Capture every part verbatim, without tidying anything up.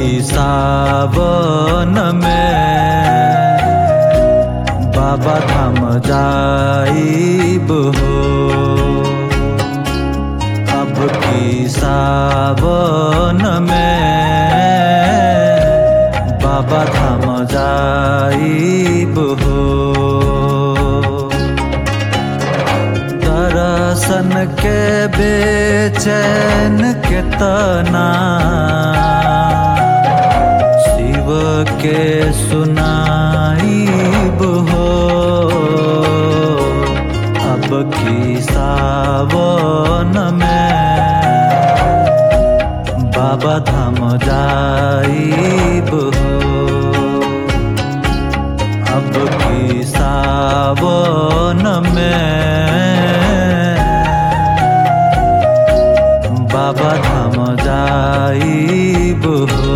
सावन में बाबा धाम जाइब हो। अब की सावन में बाबा धाम जाइब हो। दर्शन के बेचैन केतना शिव के सुनाइब हो। अब की सावन में बाबा धाम जाइब हो। अब की सावन में बाबा धाम जाइब हो।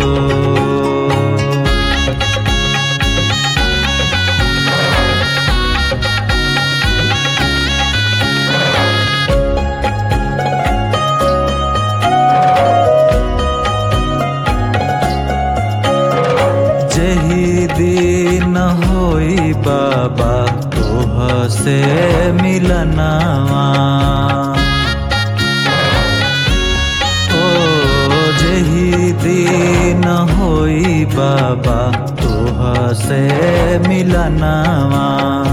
जही दिन होई बाबा तोह से मिलनवा। ओ जही दिन होई बाबा तोह से मिलनवा।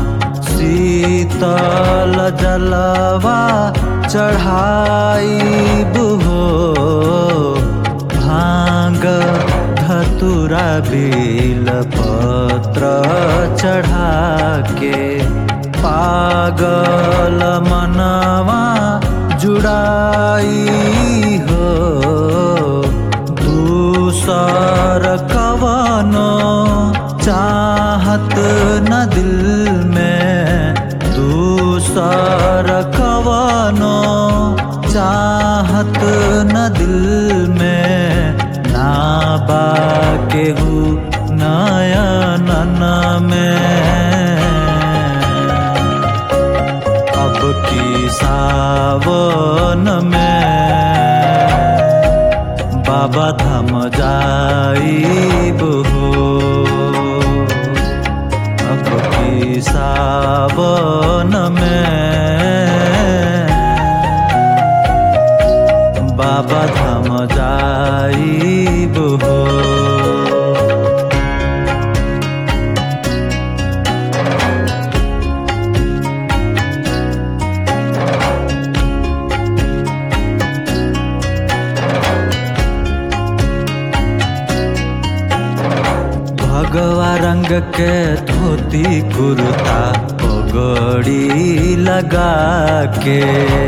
शीतल जलवा चढ़ाइब हो। भांग धतुरा बेल पत्र चढ़ा के पागल मनवा जुड़ाई हो। दूसर कवनो चाहत न दिल में। दूसर कवनो चाहत न दिल में। ना बाकेहू नयनन में। अब की सावन में बाबा धाम जाइब हो। अब की सावन में बाबा धाम जाइब हो। भगवा रंग के धोती कुर्ता पगड़ी लगा के।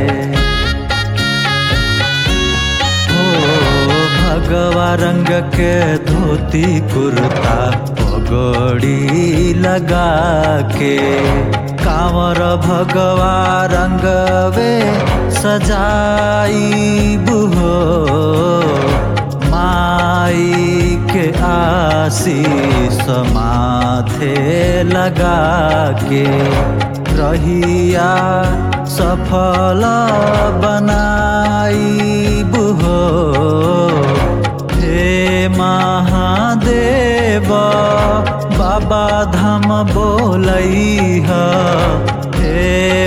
भगवा रंग के धोती कुर्ता पगड़ी लगा के। कांवर भगवा रंगवे सजाइब हो। माई के आशीष माथे लगा के। रहिया सफल बनाइब हो। हे महादेव बाबा धाम बोलैहा। हे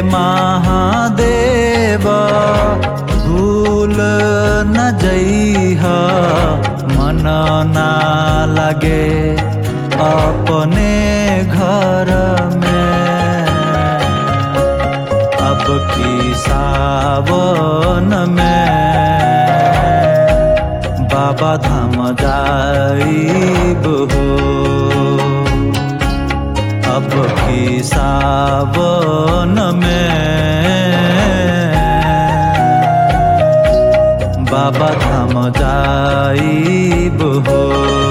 महादेव भूल न जइहा। मन ना लगे अपने घर में। अब की सावन में बाबा धाम जाइब हो। अब की सावन में बाबा धाम जाइब हो।